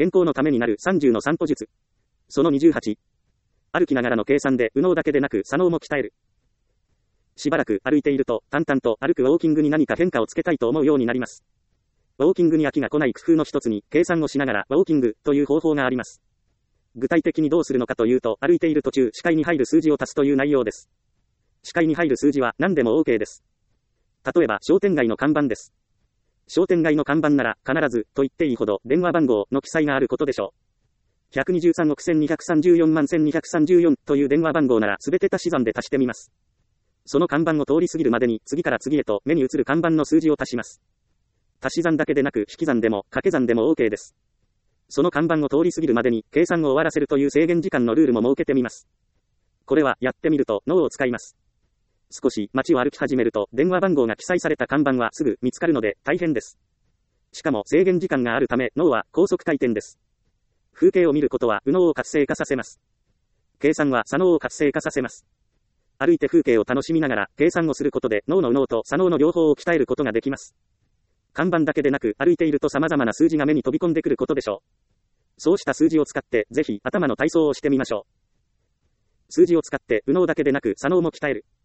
健康のためになる30の散歩術。その28。歩きながらの計算で右脳だけでなく左脳も鍛える。しばらく歩いていると、淡々と歩くウォーキングに何か変化をつけたいと思うようになります。ウォーキングに飽きが来ない工夫の一つに、計算をしながらウォーキングという方法があります。具体的にどうするのかというと、歩いている途中、視界に入る数字を足すという内容です。視界に入る数字は何でも OK です。例えば、商店街の看板です。商店街の看板なら、必ず、と言っていいほど、電話番号の記載があることでしょう。123億1234万1234という電話番号なら、すべて足し算で足してみます。その看板を通り過ぎるまでに、次から次へと目に映る看板の数字を足します。足し算だけでなく、引き算でも、掛け算でも OK です。その看板を通り過ぎるまでに、計算を終わらせるという制限時間のルールも設けてみます。これは、やってみると、脳を使います。少し街を歩き始めると、電話番号が記載された看板はすぐ見つかるので、大変です。しかも制限時間があるため、脳は高速回転です。風景を見ることは右脳を活性化させます。計算は左脳を活性化させます。歩いて風景を楽しみながら、計算をすることで脳の右脳と左脳の両方を鍛えることができます。看板だけでなく、歩いていると様々な数字が目に飛び込んでくることでしょう。そうした数字を使って、ぜひ頭の体操をしてみましょう。数字を使って右脳だけでなく左脳も鍛える。